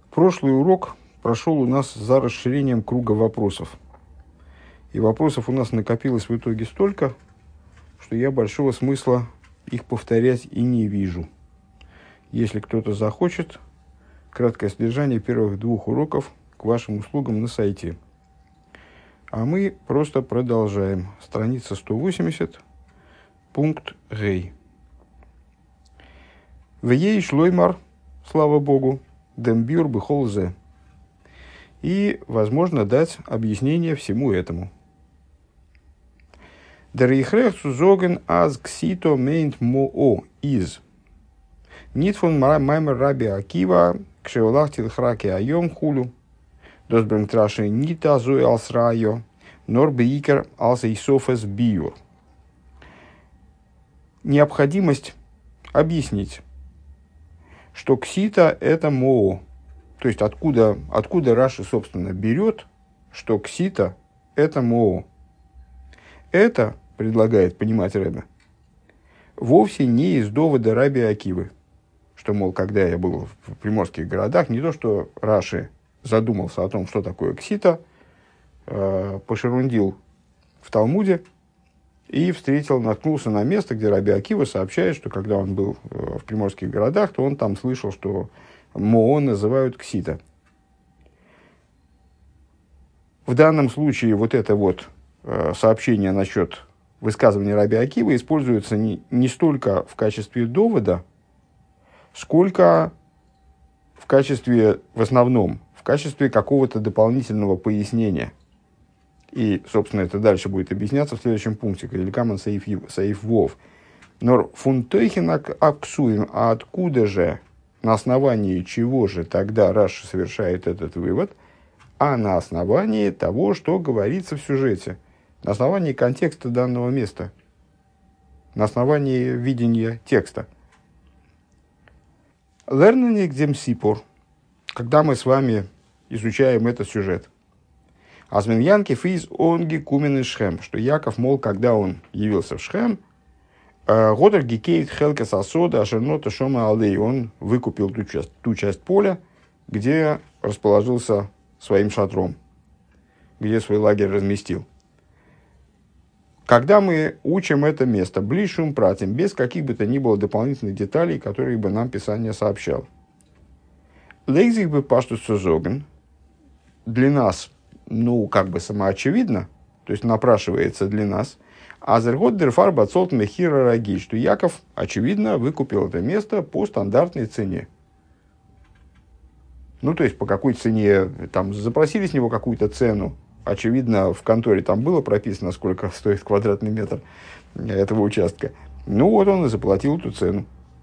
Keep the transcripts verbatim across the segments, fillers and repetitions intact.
Прошлый урок прошел у нас за расширением круга вопросов. И вопросов у нас накопилось в итоге столько, что я большого смысла их повторять и не вижу. Если кто-то захочет, краткое содержание первых двух уроков к вашим услугам на сайте. А мы просто продолжаем. Страница сто восемьдесят, пункт Гей. Вей шлоймар, слава Богу, дембюр бихолзе. И, возможно, дать объяснение всему этому. Der Richrecht zu sagen, als Xito meint Moo is. Nicht von meinem Rabbi Akiva, Kшеолахти Лхраки Айом Хулю, das bringt Rashi nicht so als Rayo, nor Beiker als Исофес Биур. Необходимость объяснить, что Ксита – это Moo. То есть, откуда, откуда Раши, собственно, берет, что Ксита – это Moo. Это, предлагает понимать Ребе, вовсе не из довода Раби Акивы. Что, мол, когда я был в приморских городах, не то, что Раши задумался о том, что такое Ксита, э, пошерундил в Талмуде и встретил, наткнулся на место, где Раби Акива сообщает, что когда он был в приморских городах, то он там слышал, что Moo называют Ксита. В данном случае вот это вот э, сообщение насчет высказывания Раби Акивы используется не, не столько в качестве довода, сколько в качестве, в основном, в качестве какого-то дополнительного пояснения. И, собственно, это дальше будет объясняться в следующем пункте. Калилькаман Саиф Вов. Но фунтойхинак аксуем, а откуда же, на основании чего же тогда Раши совершает этот вывод, а на основании того, что говорится в сюжете, на основании контекста данного места, на основании видения текста. Лерненик демсипор, когда мы с вами изучаем этот сюжет. Азменьянки физ онги кумен из Шхем, что Яков, мол, когда он явился в Шхем, Годер гикейт хелкес асода ашернота шома алей, он выкупил ту часть, ту часть поля, где расположился своим шатром, где свой лагерь разместил. Когда мы учим это место, ближшим пратим, без каких бы то ни было дополнительных деталей, которые бы нам Писание сообщало. Лейзих бы паштус сузоген, для нас, ну, как бы самоочевидно, то есть напрашивается для нас, азергот дерфар бацолт мехира раги, что Яков, очевидно, выкупил это место по стандартной цене. Ну, то есть, по какой цене, там, запросили с него какую-то цену, очевидно, в конторе там было прописано, сколько стоит квадратный метр этого участка. Ну, вот он и заплатил эту цену.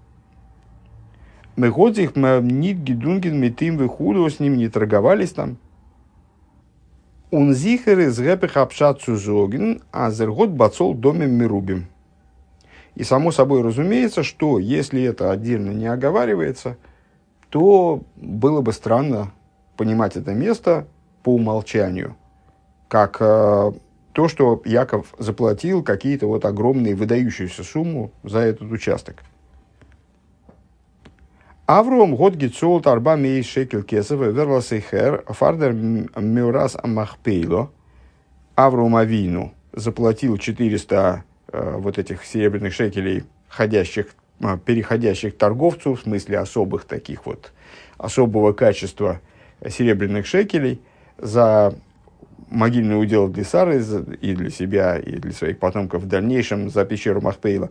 Мы ходим, мы нит гидунгин, мы тим выхуду, с ним не торговались там. Он зихер из гэпех обшат сузоген, а зергот бацол доме мирубим. И само собой разумеется, что если это отдельно не оговаривается, то было бы странно понимать это место по умолчанию, как э, то, что Яков заплатил какие-то вот огромные выдающуюся сумму за этот участок. Авром год гицолт арба мей шекел кесов верласейхер фардер мюрас амахпейло. Авром Авину заплатил четыреста э, вот этих серебряных шекелей ходящих, э, переходящих торговцу, в смысле особых таких вот, особого качества серебряных шекелей за могильный удел для Сары и для себя, и для своих потомков в дальнейшем за пещеру Махпейла.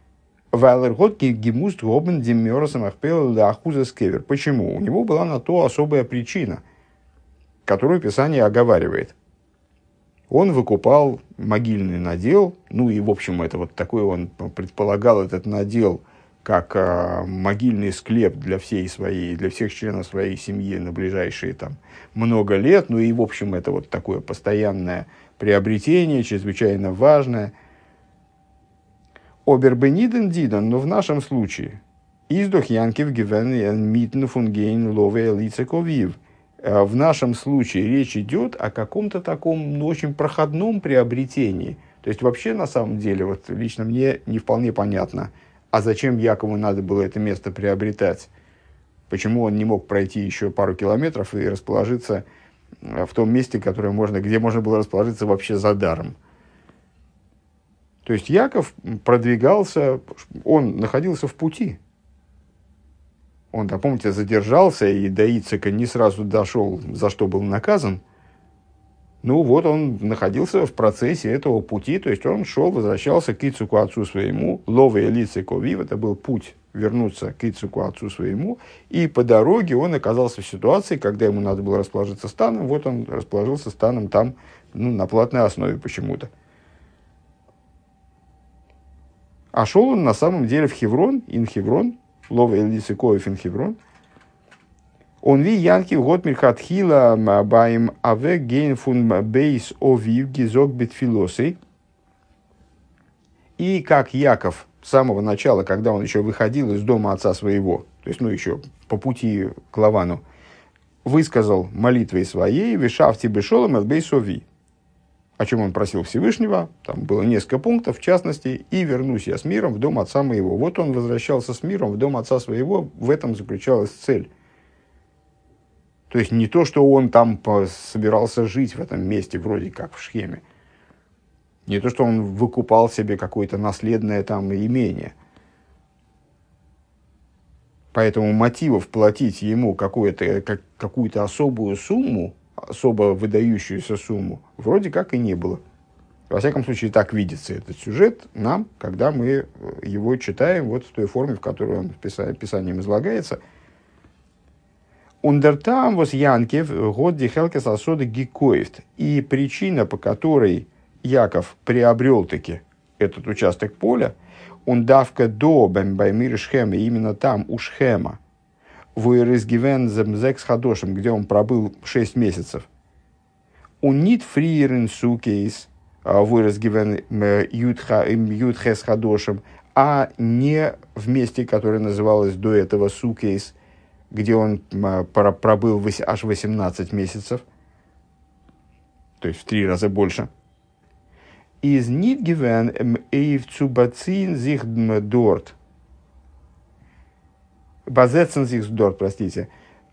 Почему? У него была на то особая причина, которую Писание оговаривает. Он выкупал могильный надел, ну и в общем это вот такой он предполагал этот надел как а, могильный склеп для всей своей, для всех членов своей семьи на ближайшие там много лет, ну и в общем это вот такое постоянное приобретение, чрезвычайно важное. Обербениден дидан, но в нашем случае издох янкив гивен митн фунгейн лове лицековив. В нашем случае речь идет о каком-то таком, ну, очень проходном приобретении. То есть вообще на самом деле, вот лично мне не вполне понятно, а зачем Якову надо было это место приобретать. Почему он не мог пройти еще пару километров и расположиться в том месте, которое можно, где можно было расположиться вообще за даром? То есть Яков продвигался, он находился в пути. Он, да, помните, задержался и до Ицека не сразу дошел, за что был наказан. Ну вот он находился в процессе этого пути, то есть он шел, возвращался к Ицеку отцу своему, ловая лицеко вив, это был путь вернуться к Ицеку отцу своему, и по дороге он оказался в ситуации, когда ему надо было расположиться станом, вот он расположился станом там, ну, на платной основе почему-то. А шел он на самом деле в Хеврон, ин Хеврон, ловая лицеко ин Хеврон. Он ви янки в год мирхатхила баим аве гейн фун бейс овив гизок битфилосей. И как Яков с самого начала, когда он еще выходил из дома отца своего, то есть, ну, еще по пути к Лавану, высказал молитвой своей «Вишавти бешолом эл бейс ови», о чем он просил Всевышнего, там было несколько пунктов, в частности, «И вернусь я с миром в дом отца моего». Вот он возвращался с миром в дом отца своего, в этом заключалась цель. То есть не то, что он там собирался жить в этом месте, вроде как в Шхеме. Не то, что он выкупал себе какое-то наследное там имение. Поэтому мотивов платить ему какую-то, как, какую-то особую сумму, особо выдающуюся сумму, вроде как и не было. Во всяком случае, так видится этот сюжет нам, когда мы его читаем вот в той форме, в которой он Писанием излагается. Ундертам вос Янкев год дихелкес асода гикоевт. И причина, по которой Яков приобрел таки этот участок поля, он давка до бэмбаймир Шхема, именно там, у Шхема, вырезгивен земзекс хадошем, где он пробыл шесть месяцев. Он нит фриерен сукейс, вырезгивен ютхес хадошем, а не в месте, которое называлось до этого сукейс, где он пробыл аж восемнадцать месяцев, то есть в три раза больше. Из нитгивен эйвцубацин зих дорт. Базецен зих дорт, простите.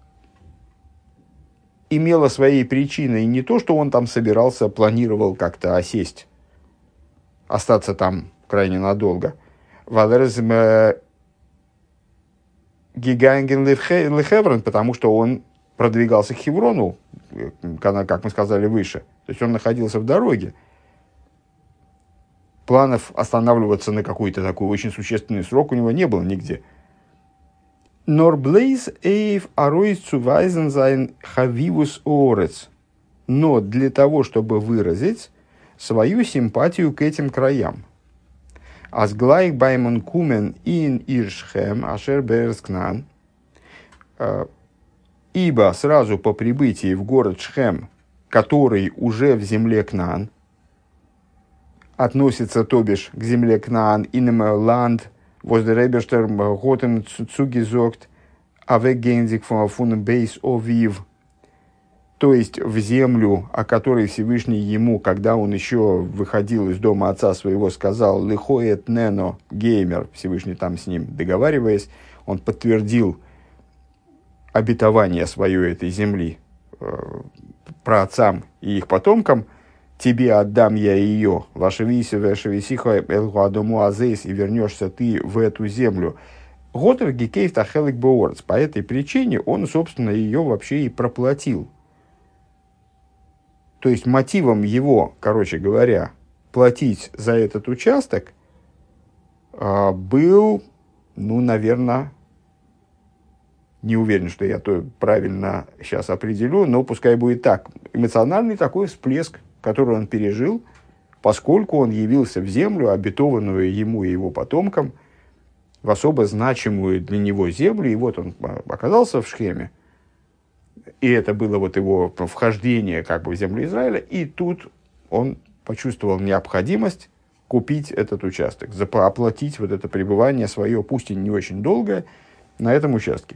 Имело своей причиной не то, что он там собирался, планировал как-то осесть, остаться там крайне надолго. Валерзм Гиганген Лехеврон, потому что он продвигался к Хеврону, как мы сказали выше. То есть он находился в дороге. Планов останавливаться на какой-то такой очень существенный срок у него не было нигде. Норблейс эйв аройс цувайзен зайн хавивус орец. Но для того, чтобы выразить свою симпатию к этим краям. Азглайк баймон кумен ин иршхем ашер берскнан. Ибо сразу по прибытии в город Шхем, который уже в земле Кнаан, относится, то бишь, к земле Кнаан, инем ланд, воздеребештер готем цугизокт, авегензик фун бейс овив, то есть в землю, о которой Всевышний ему, когда он еще выходил из дома отца своего, сказал «Лихоет нено геймер», Всевышний там с ним договариваясь, он подтвердил обетование свое этой земли э, праотцам и их потомкам: «Тебе отдам я ее, вашевиси вешевисиха элгуадому азейс, и вернешься ты в эту землю». Готер гикейф тахелик боорц. По этой причине он, собственно, ее вообще и проплатил. То есть мотивом его, короче говоря, платить за этот участок а, был, ну, наверное, не уверен, что я то правильно сейчас определю, но пускай будет так. Эмоциональный такой всплеск, который он пережил, поскольку он явился в землю, обетованную ему и его потомкам, в особо значимую для него землю, и вот он оказался в Шхеме. И это было вот его вхождение как бы в землю Израиля. И тут он почувствовал необходимость купить этот участок, оплатить вот это пребывание свое, пусть и не очень долгое, на этом участке.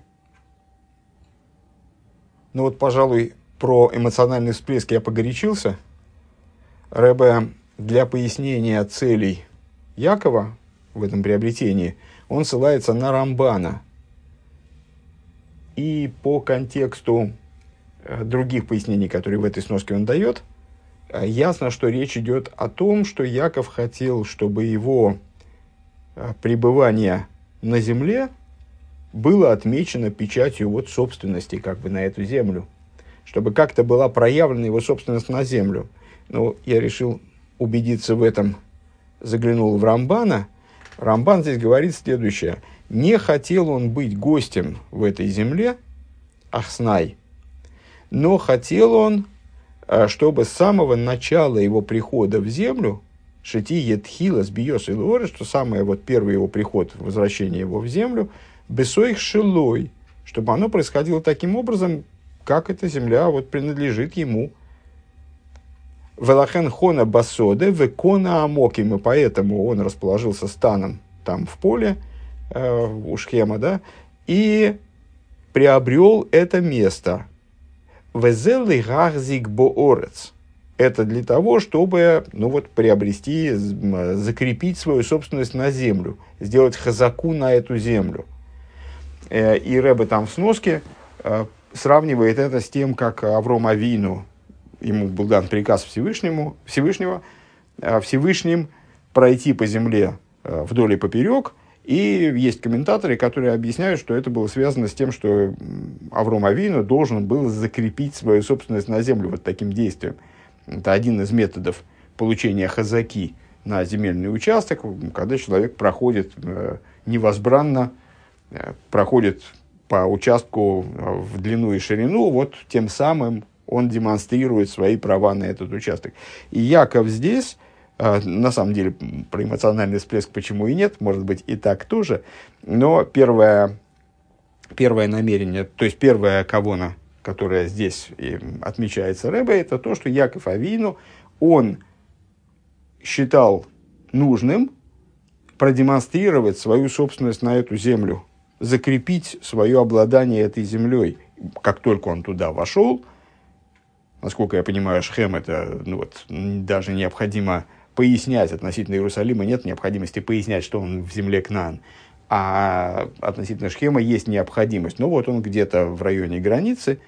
Ну вот, пожалуй, про эмоциональный всплеск я погорячился. Ребе для пояснения целей Якова в этом приобретении, он ссылается на Рамбана. и по контексту других пояснений, которые в этой сноске он дает, ясно, что речь идет о том, что Яков хотел, чтобы его пребывание на земле было отмечено печатью вот собственности как бы на эту землю, чтобы как-то была проявлена его собственность на землю. Но я решил убедиться в этом, заглянул в Рамбана. Рамбан здесь говорит следующее. Не хотел он быть гостем в этой земле, Ахснай, но хотел он, чтобы с самого начала его прихода в землю, Шити Етхилас Биос Илуоры, что самый вот первый его приход, возвращение его в землю, Бесоих Шилой, чтобы оно происходило таким образом, как эта земля вот принадлежит ему. Велахен Хона Басоде, Векона Амоким, и поэтому он расположился станом там в поле, э, у Шхема, да, и приобрел это место. Везелли Гахзик Боорец. Это для того, чтобы, ну вот, приобрести, закрепить свою собственность на землю, сделать хазаку на эту землю. Э, и Ребе там в сноске э, сравнивает это с тем, как Авром Авину, ему был дан приказ Всевышнему, Всевышнего, Всевышним пройти по земле вдоль и поперек. И есть комментаторы, которые объясняют, что это было связано с тем, что Авром Авину должен был закрепить свою собственность на землю вот таким действием. Это один из методов получения хазаки на земельный участок, когда человек проходит невозбранно, проходит по участку в длину и ширину, вот тем самым он демонстрирует свои права на этот участок. И Яков здесь, на самом деле, про эмоциональный всплеск почему и нет, может быть и так тоже, но первое, первое намерение, то есть первая кавона, которая здесь отмечается Ребе, это то, что Яков Авину, он считал нужным продемонстрировать свою собственность на эту землю, закрепить свое обладание этой землей. Как только он туда вошел, насколько я понимаю, Шхем это, ну вот, даже необходимо пояснять относительно Иерусалима, нет необходимости пояснять, что он в земле Кнаан, а относительно Шхема есть необходимость. Но вот он где-то в районе границы,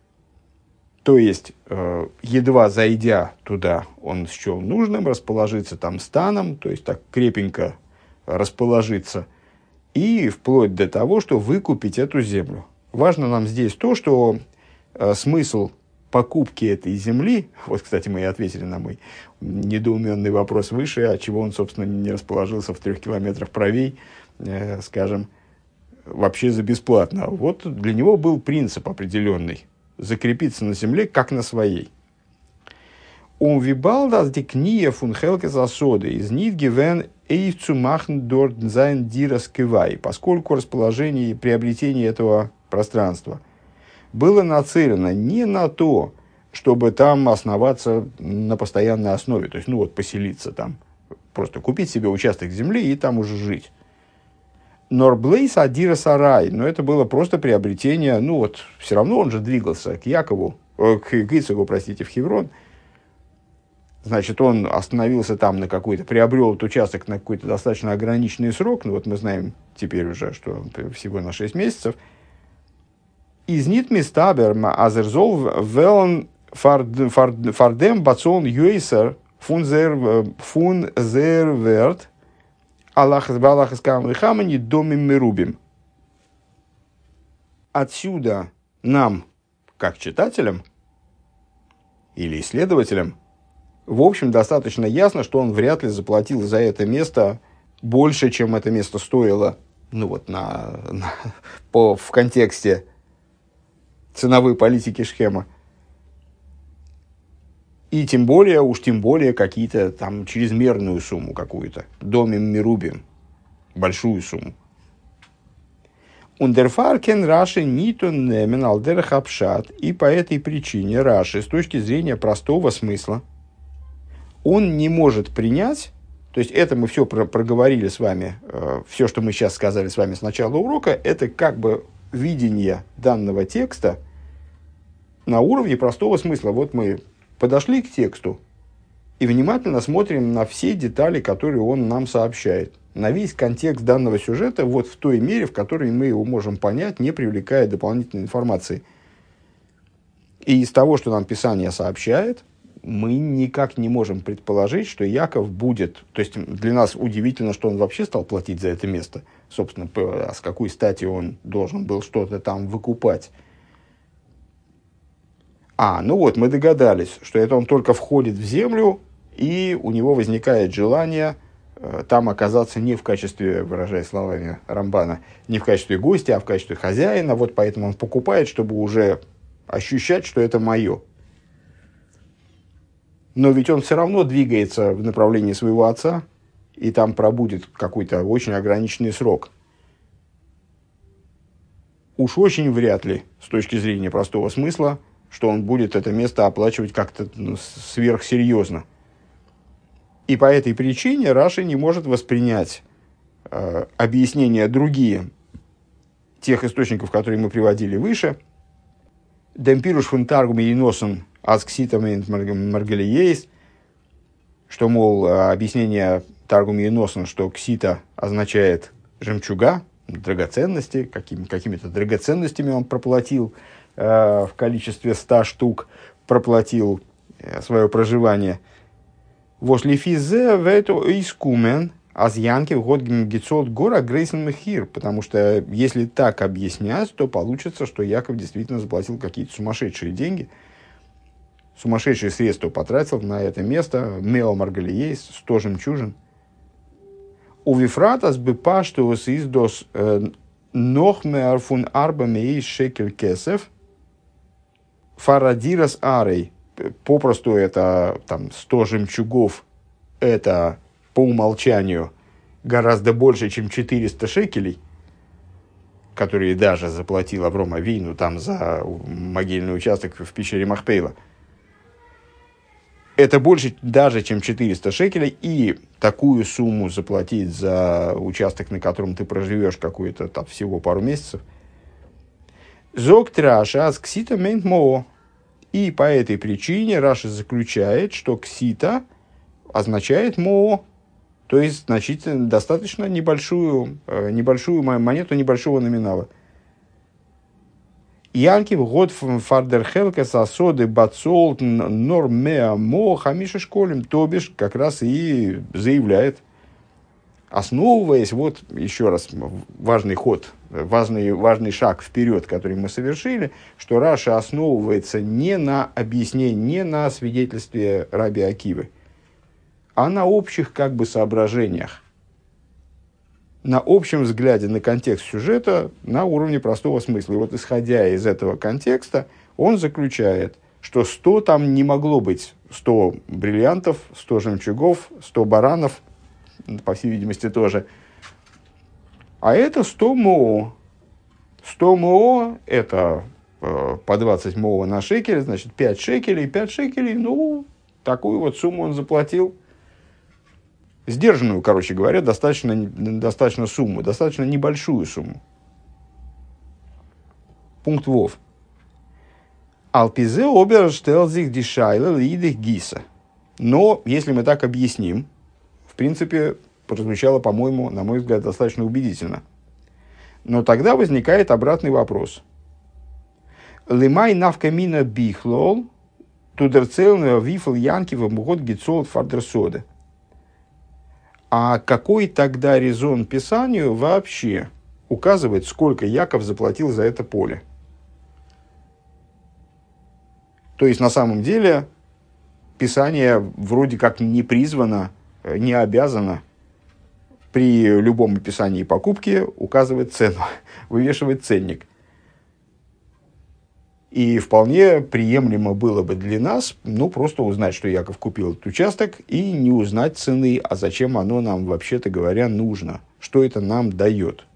то есть, э, едва зайдя туда, он счел нужным расположиться там станом, то есть так крепенько расположиться, и вплоть до того, что выкупить эту землю. Важно нам здесь то, что э, смысл покупки этой земли, вот, кстати, мы и ответили на мой недоуменный вопрос выше, а чего он, собственно, не расположился в трех километрах правей, э, скажем, вообще за бесплатно. Вот для него был принцип определенный – закрепиться на земле, как на своей. Он вибалдас дикния фун хелке засоды из нит гивен эйвцу махн дорт зайн дирас кивай, поскольку расположение и приобретение этого пространства было нацелено не на то, чтобы там основаться на постоянной основе, то есть, ну вот, поселиться там, просто купить себе участок земли и там уже жить. Норблейс Адира Сарай, но это было просто приобретение, ну вот, все равно он же двигался к Якову, э, к Ицхаку, простите, в Хеврон. Значит, он остановился там на какой-то, приобрел этот участок на какой-то достаточно ограниченный срок, ну вот мы знаем теперь уже, что всего на шесть месяцев. Из нит мистабер азерзол велн фардем бацон юэйсер фунзерверт Отсюда нам, как читателям или исследователям, в общем, достаточно ясно, что он вряд ли заплатил за это место больше, чем это место стоило, ну вот, на, на, по, в контексте ценовой политики Шхема. И тем более, уж тем более, какие-то там чрезмерную сумму какую-то. Домим Мирубим. Большую сумму. Ундерфаркен Раши Нитон Немен Алдер Хапшат. И по этой причине Раши, с точки зрения простого смысла, он не может принять, то есть это мы все про- проговорили с вами, э, все, что мы сейчас сказали с вами с начала урока, это как бы видение данного текста на уровне простого смысла. Вот мы подошли к тексту и внимательно смотрим на все детали, которые он нам сообщает. на весь контекст данного сюжета вот в той мере, в которой мы его можем понять, не привлекая дополнительной информации. И из того, что нам Писание сообщает, мы никак не можем предположить, что Яков будет... То есть для нас удивительно, что он вообще стал платить за это место. Собственно, а с какой стати он должен был что-то там выкупать. А, ну вот, мы догадались, что это он только входит в землю, и у него возникает желание э, там оказаться не в качестве, выражая словами Рамбана, не в качестве гостя, а в качестве хозяина. Вот поэтому он покупает, чтобы уже ощущать, что это мое. Но ведь он все равно двигается в направлении своего отца, и там пробудет какой-то очень ограниченный срок. Уж очень вряд ли, с точки зрения простого смысла, что он будет это место оплачивать как-то ну, сверхсерьезно. И по этой причине Раши не может воспринять э, объяснения другие тех источников, которые мы приводили выше. Демпируш фун таргум еносен аскситамент маргалиейс, что, мол, объяснение таргум еносен, что ксита означает жемчуга, драгоценности, какими, какими-то драгоценностями он проплатил, в количестве ста штук проплатил свое проживание. Вошлифизе в эту искумен азьянки в год гицот гора грейсен мехир, потому что если так объяснять, то получится, что Яков действительно заплатил какие-то сумасшедшие деньги, сумасшедшие средства потратил на это место. Мео маргалиейс, сто жемчужин. У Вифратас бы паштус издос нохмеар фун арбамей шекель кесев фарадирас арей. Попросту это там, сто жемчугов, это по умолчанию гораздо больше, чем четыреста шекелей, которые даже заплатил Авром Авину там за могильный участок в пещере Махпейла. Это больше даже, чем четыреста шекелей, и такую сумму заплатить за участок, на котором ты проживешь какую-то там всего пару месяцев. Зог Раша аз ксита мейнт мо. И по этой причине Раша заключает, что ксита означает мо, то есть значительно, достаточно небольшую, небольшую монету небольшого номинала. Янкив год фардерхелка сосоды бацолт нормеа мо хамиша школем, то бишь как раз и заявляет, основываясь, вот еще раз важный ход, важный, важный шаг вперед, который мы совершили, что Раша основывается не на объяснении, не на свидетельстве Раби Акивы, а на общих как бы соображениях, на общем взгляде на контекст сюжета на уровне простого смысла. И вот исходя из этого контекста, он заключает, что сто там не могло быть сто бриллиантов, сто жемчугов, сто баранов, по всей видимости, тоже. А это сто мо. сто мо – это э, по двадцать мо на шекель, значит, пять шекелей. пять шекелей, ну, такую вот сумму он заплатил. Сдержанную, короче говоря, достаточно, достаточно сумму, достаточно небольшую сумму. Пункт вов. Алпизе оберштелзих дишайла лидих гиса. Но, если мы так объясним, в принципе, прозвучало, по-моему, на мой взгляд, достаточно убедительно. Но тогда возникает обратный вопрос. Лимай навкамина бихлол тудерцелную вифл янки в мгот гицол фардерсоде. А какой тогда резон Писанию вообще указывает, сколько Яков заплатил за это поле? То есть, на самом деле, Писание вроде как не призвано, не обязано при любом описании покупки указывать цену, вывешивать ценник. И вполне приемлемо было бы для нас, ну, просто узнать, что Яков купил этот участок, и не узнать цены, а зачем оно нам, вообще-то говоря, нужно, что это нам дает.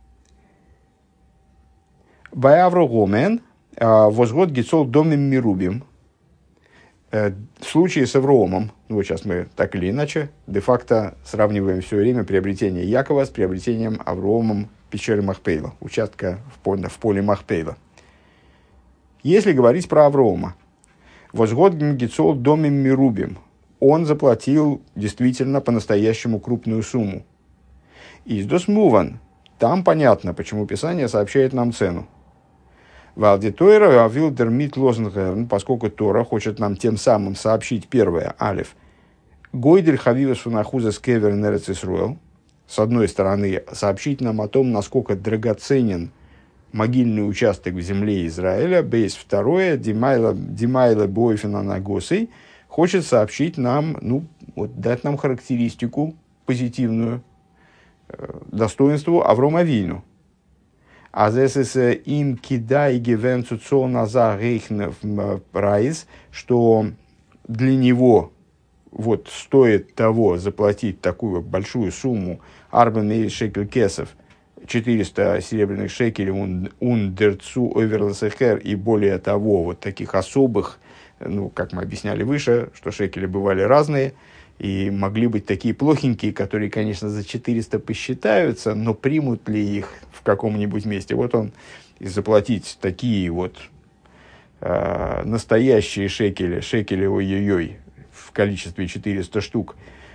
Баявро гомен, возгод гицол домим мирубим. В случае с Авроомом, ну, вот сейчас мы так или иначе, де-факто сравниваем все время приобретение Якова с приобретением Авроомом пещеры Махпейла, участка в поле, в поле Махпейла. Если говорить про Аврома, возгод гицол домим мирубим, он заплатил действительно по-настоящему крупную сумму. Издос муван. Там понятно, почему Писание сообщает нам цену. Валди Тойра Вилдер Мит Лозенгерн, поскольку Тора хочет нам тем самым сообщить первое, алиф. Гойдель Хавивас Фунахуза Скевер Нерец Исруэл. С одной стороны, сообщить нам о том, насколько драгоценен могильный участок в земле Израиля. Бейс второе, Димайла, Димайла Бойфина Нагосой, хочет сообщить нам, ну, вот, дать нам характеристику позитивную, э, достоинству Аврома Авину. А здесь им кидай гевенцу цона рейхнев прайс, что для него вот стоит того заплатить такую большую сумму арбен шекель кесов, четыреста серебряных шекелей ундерцу оверласехер, и более того, вот таких особых, ну, как мы объясняли выше, что шекели бывали разные, и могли быть такие плохенькие, которые, конечно, за четыреста посчитаются, но примут ли их в каком-нибудь месте? Вот он, и заплатить такие вот э, настоящие шекели, шекели ой-ой-ой, в количестве четыреста штук.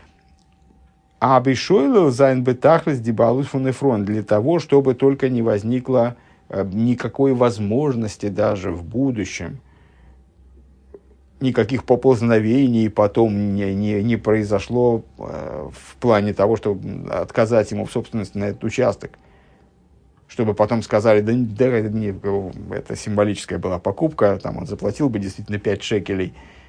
А Бешойлов зайн бетахлес дибалус фунефрон, для того, чтобы только не возникло э, никакой возможности даже в будущем, никаких поползновений потом не, не, не произошло э, в плане того, чтобы отказать ему в собственности на этот участок. Чтобы потом сказали, да, да это, не, это символическая была покупка, там он заплатил бы действительно пять шекелей,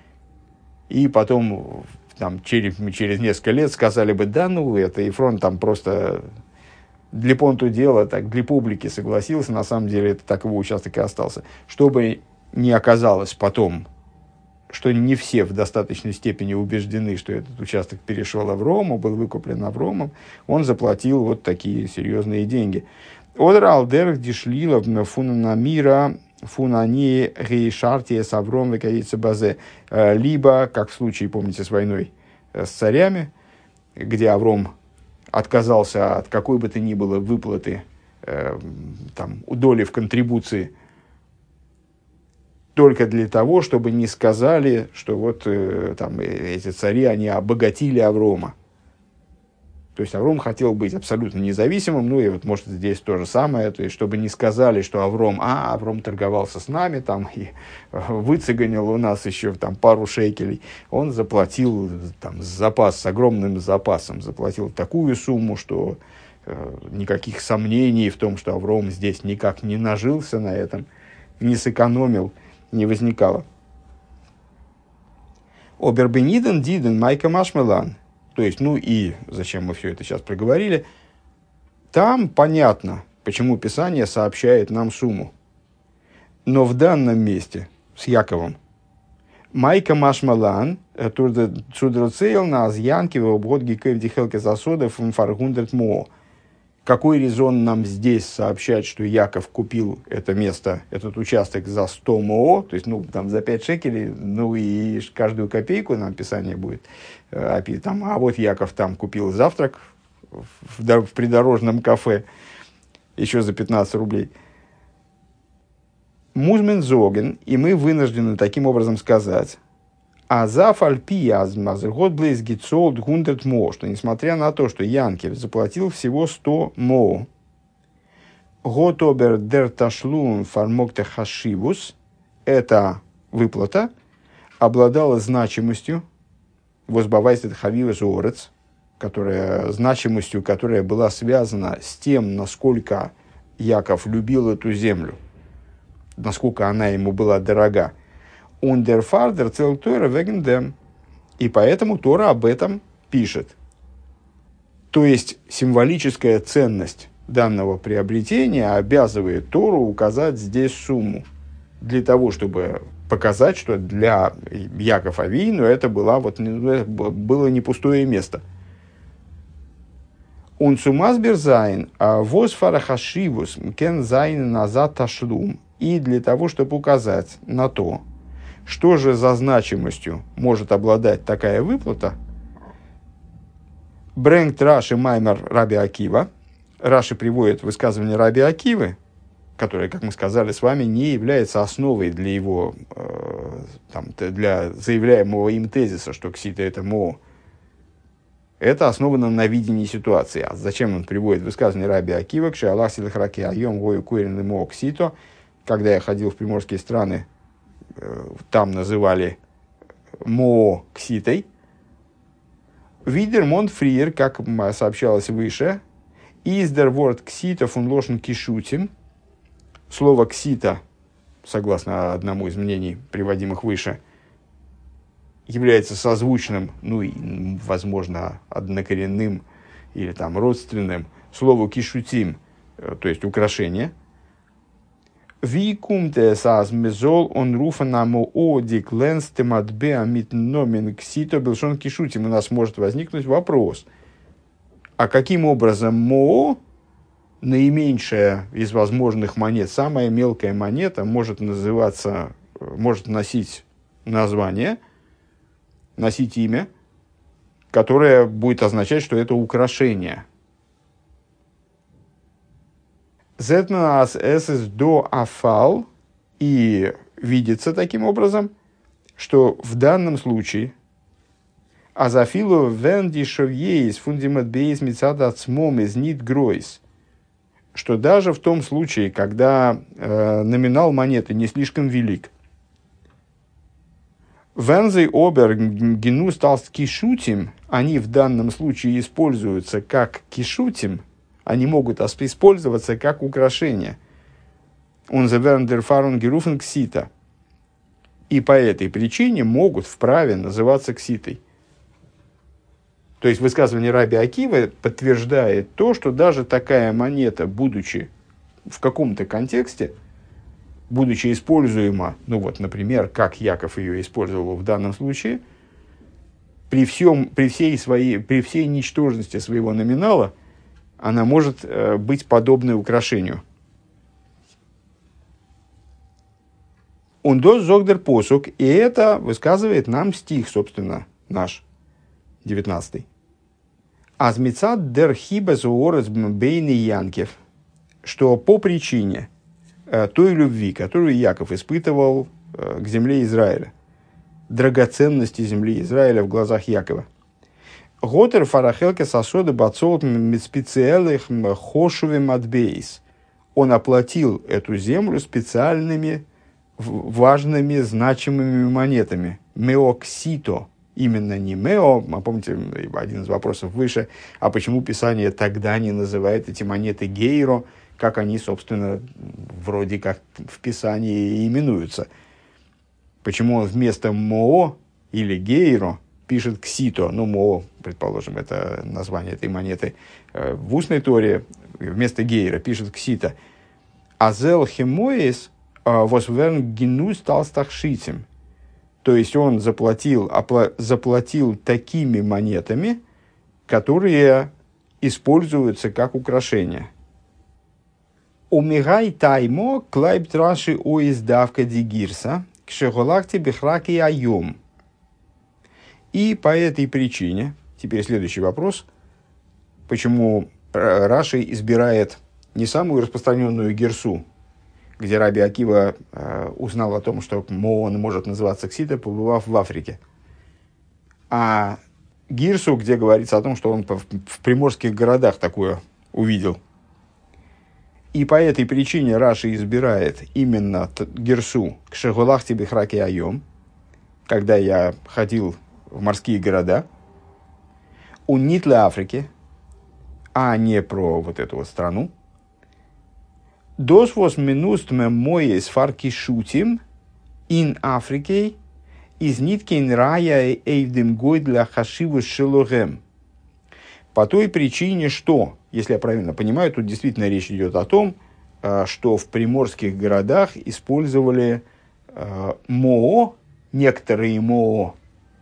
и потом там, через, через несколько лет сказали бы, да, ну, это Ефрон там просто для понту дела, так, для публики согласился, на самом деле это так его участок и остался. Чтобы не оказалось потом, что не все в достаточной степени убеждены, что этот участок перешел Аврому, был выкуплен Авромом, он заплатил вот такие серьезные деньги. Одра алдер дишлила фунана мира фунани гейшартия с Авром векаица базе. Либо, как в случае, помните, с войной с царями, где Авром отказался от какой бы то ни было выплаты, там, доли в контрибуции, только для того, чтобы не сказали, что вот э, там, эти цари, они обогатили Аврома. То есть Авром хотел быть абсолютно независимым, ну и вот может здесь то же самое, то есть чтобы не сказали, что Авром, а, Авром торговался с нами там и выцыганил у нас еще там пару шекелей, он заплатил там запас, с огромным запасом, заплатил такую сумму, что э, никаких сомнений в том, что Авром здесь никак не нажился на этом, не сэкономил, не возникало. Обербениден диден майка машмелан. То есть, ну и зачем мы все это сейчас проговорили, там понятно, почему Писание сообщает нам сумму. Но в данном месте с Яковом майка машмелан цудроцейл на азьянке в обходге кевдихелке засодов фаргундерт мо. Какой резон нам здесь сообщать, что Яков купил это место, этот участок за сто мо, то есть, ну, там, за пять шекелей, ну, и каждую копейку нам Писание будет. А, там, а вот Яков там купил завтрак в, в придорожном кафе еще за пятнадцать рублей. Музмен зоген, и мы вынуждены таким образом сказать, а за фальпиязмаз год близ гицолд гундерт мо, что несмотря на то, что Янкев заплатил всего сто мо, год обер дер ташлун фармокте хашивус, эта выплата обладала значимостью, возбавайстет хавивас орец, которая, значимостью, которая была связана с тем, насколько Яков любил эту землю, насколько она ему была дорога. Ундерфардер цел Тора вегендем. И поэтому Тора об этом пишет. То есть символическая ценность данного приобретения обязывает Тору указать здесь сумму. Для того, чтобы показать, что для Яков Авину это было, вот, было не пустое место. Унцумаз берзайн, а воз фарахашивус кен зайн назад ташлум. И для того, чтобы указать на то, что же за значимостью может обладать такая выплата, Брэнкт Раши Маймер Раби Акива, Раши приводит высказывание Раби Акивы, которое, как мы сказали с вами, не является основой для его, э, там, для заявляемого им тезиса, что ксита это мо. Это основано на видении ситуации. А зачем он приводит высказывание Раби Акива, к Аллах силахраки айом гою куэрин имо ксито, когда я ходил в приморские страны, там называли мо кситой. Видер мон фриер, как сообщалось выше, из der word ксита фун лошен кишутим. Слово ксита, согласно одному из мнений, приводимых выше, является созвучным, ну и, возможно, однокоренным или там родственным слову кишутим, то есть украшение. Викумте саз мезол он руфа намо одик ленс тематбе амит номен ксито белшон кишутим. У нас может возникнуть вопрос, а каким образом мо, наименьшая из возможных монет, самая мелкая монета, может называться, может носить название, носить имя, которое будет означать, что это украшение. Зетнас эсэс до афал, и видится таким образом, что в данном случае азафилу венди шовьеис фундимат бейс мицада цмом из нит гройс, что даже в том случае, когда э, номинал монеты не слишком велик, вензей обер гену стал кишутим, они в данном случае используются как кишутим, они могут использоваться как украшение. Он заверндер фарун геруфен ксита. И по этой причине могут вправе называться кситой. То есть высказывание Раби Акивы подтверждает то, что даже такая монета, будучи в каком-то контексте, будучи используема, ну вот, например, как Яков ее использовал в данном случае, при, всем, при, всей, своей, при всей ничтожности своего номинала, она может э, быть подобной украшению. Ундос зогдер посук, и это высказывает нам стих, собственно, наш, девятнадцатый. Азмицад дер хибес уорес бейни янкев, что по причине э, той любви, которую Яков испытывал э, к земле Израиля, драгоценности земли Израиля в глазах Якова, Готер фарахелке сосоды бацолт специальных хошувим адбейс. Он оплатил эту землю специальными, важными, значимыми монетами. Меоксито. Именно не мео. А помните, один из вопросов выше, а почему Писание тогда не называет эти монеты гейро, как они, собственно, вроде как в Писании и именуются. Почему он вместо мо или гейро пишет ксито, ну, мо, предположим, это название этой монеты, в устной торе вместо гейра пишет ксито. Азел хемоис восверн генус талстахшитим. То есть он заплатил, опла- заплатил такими монетами, которые используются как украшения. Умигай таймо клайб траши оиздавка дигирса кшеголакти бихраки айом. И по этой причине, теперь следующий вопрос, почему Раши избирает не самую распространенную гирсу, где Раби Акива э, узнал о том, что Моон может называться ксита, побывав в Африке, а гирсу, где говорится о том, что он в приморских городах такое увидел. И по этой причине Раши избирает именно гирсу к шеголахти бихраки айом, когда я ходил в морские города, у Нитле Африки, а не про вот эту вот страну. Дос вос минуст мемое с фарки шутим ин Африке из ниткин рая эйвдем гой для хашиву шелогем. По той причине, что, если я правильно понимаю, тут действительно речь идет о том, что в приморских городах использовали моо, некоторые моо,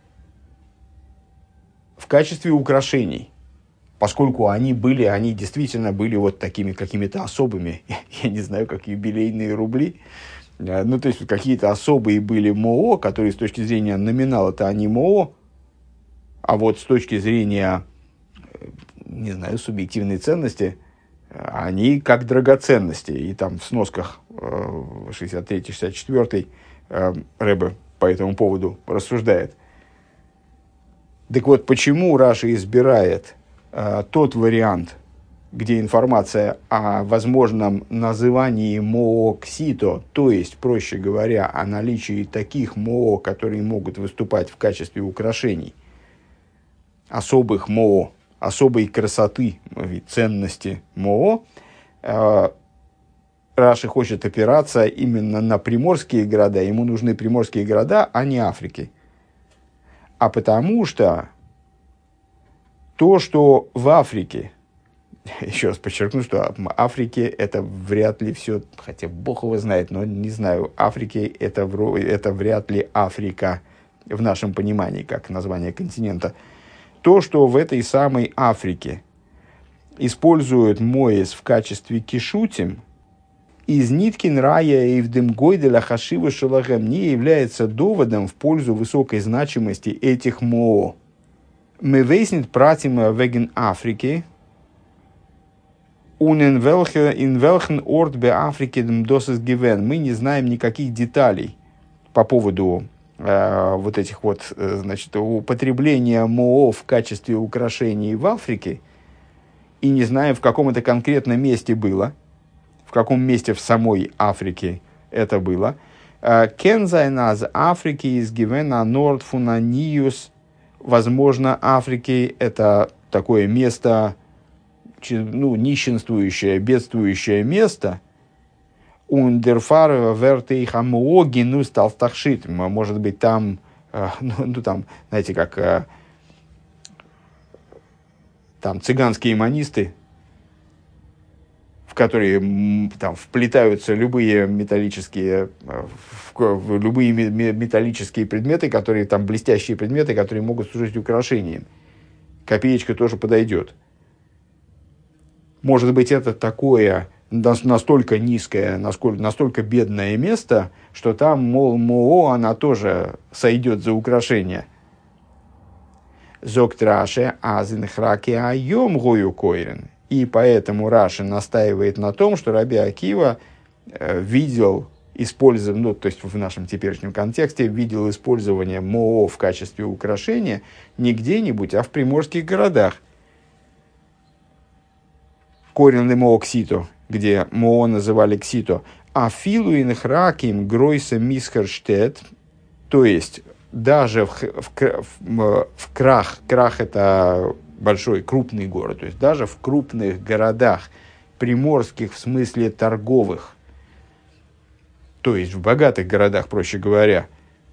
в качестве украшений, поскольку они были, они действительно были вот такими какими-то особыми, я не знаю, как юбилейные рубли, ну, то есть какие-то особые были МОО, которые с точки зрения номинала-то они МОО, а вот с точки зрения, не знаю, субъективной ценности, они как драгоценности. И там в сносках шестьдесят третий шестьдесят четвёртый Ребе по этому поводу рассуждает. Так вот, почему Раши избирает э, тот вариант, где информация о возможном назывании мооксито, то есть, проще говоря, о наличии таких моо, которые могут выступать в качестве украшений, особых моо, особой красоты и ценности моо, э, Раши хочет опираться именно на приморские города. Ему нужны приморские города, а не Африки. А потому что то, что в Африке, еще раз подчеркну, что в Африке это вряд ли все, хотя Бог его знает, но не знаю, Африке это, это вряд ли Африка в нашем понимании, как название континента. То, что в этой самой Африке используют моэс в качестве кишутим, из ниткин рая и в дымгойделя хашива шалагем не является доводом в пользу высокой значимости этих моо. Мы вейснет пратим веген Африки, un in welchen Ort bei Африке досыс гивен. Мы не знаем никаких деталей по поводу э, вот этих вот, э, значит, употребления моо в качестве украшений в Африке, и не знаем, в каком это конкретном месте было, в каком месте в самой Африке это было. Кензайназ Африки из Гивена Норд Фунаниус. Возможно, Африки это такое место, ну, нищенствующее, бедствующее место. Ундерфар вертейхамооги ну сталтахшит. Может быть, там, ну, ну, там, знаете, как там цыганские манисты, в которые там вплетаются любые металлические, в, в любые металлические предметы, которые там блестящие предметы, которые могут служить украшением. Копеечка тоже подойдет. Может быть, это такое настолько низкое, настолько, настолько бедное место, что там, мол, моо, она тоже сойдет за украшение. Зоктраше азинхраке айом гою койрен. И поэтому Раши настаивает на том, что Раби Акива э, видел использование, ну, то есть в нашем теперешнем контексте, видел использование моо в качестве украшения не где-нибудь, а в приморских городах. Коренный моо ксито, где моо называли ксито, а филу инхраким гройса мисхерштет, то есть даже в, в, в, в крах, крах это большой, крупный город, то есть даже в крупных городах, приморских в смысле торговых, то есть в богатых городах, проще говоря,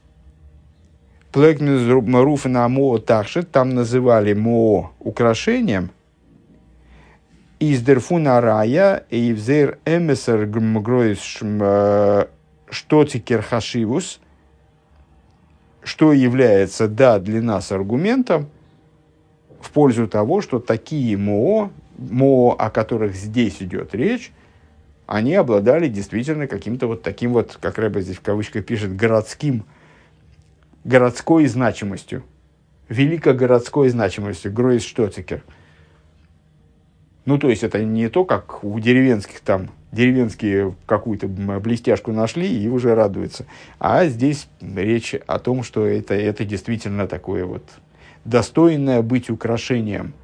Плэкнезруфена моо также, там называли моо украшением, из дерфуна рая и взер эмесер гмгроис штоцикер хашивус, что является, да, для нас аргументом в пользу того, что такие моо, моо, о которых здесь идет речь, они обладали действительно каким-то вот таким вот, как Рэбе здесь в кавычках пишет, городским, городской значимостью, великогородской значимостью, гройс штоцикер. Ну, то есть, это не то, как у деревенских там, деревенские какую-то блестяшку нашли и уже радуются. А здесь речь о том, что это, это действительно такое вот достойное быть украшением.